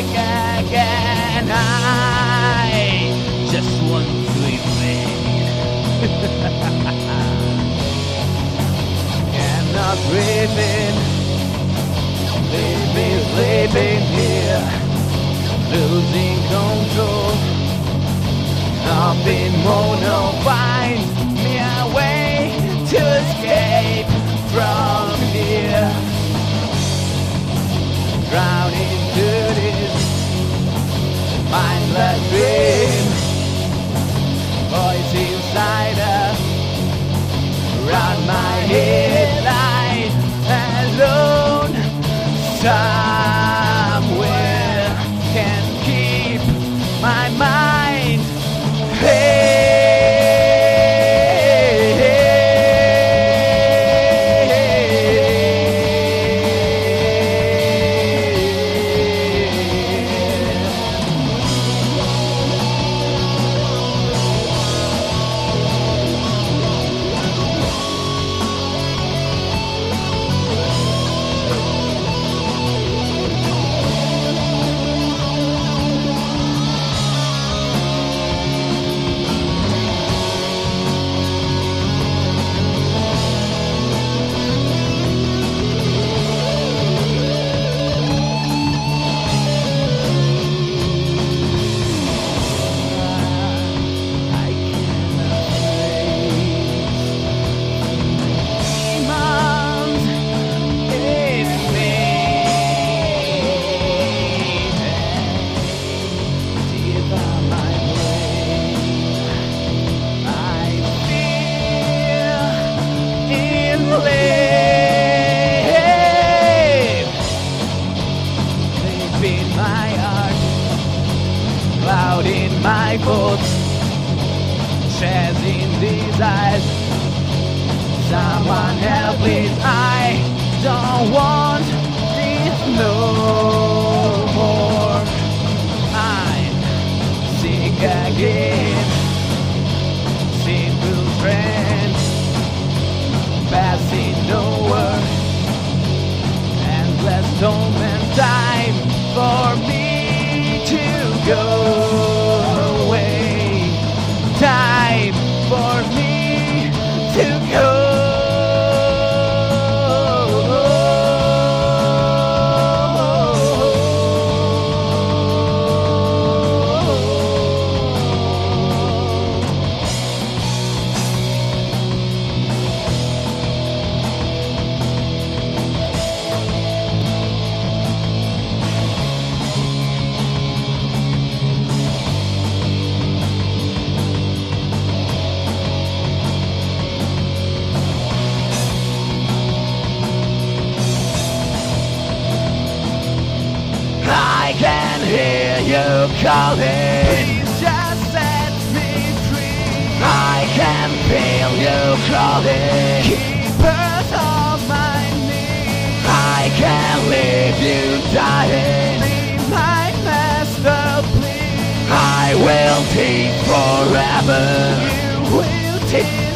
sick again. I just want to remain. Cannot breathing, sleeping here, losing control. Nothing more, no find me a way to escape from here. Drown into this mindless dream. Voice inside us, around my head, I alone somewhere can keep my mind in my heart, cloud in my thoughts, shares in these eyes. Someone help please, I don't want this no more. I'm sick again, simple friends, passing nowhere, endless torment, time for me to go away, time for me to go. I can hear you calling. Please just set me free. I can feel you calling. Keepers of my needs. I can't leave you dying. Be my master, please. I will teach forever. You will teach.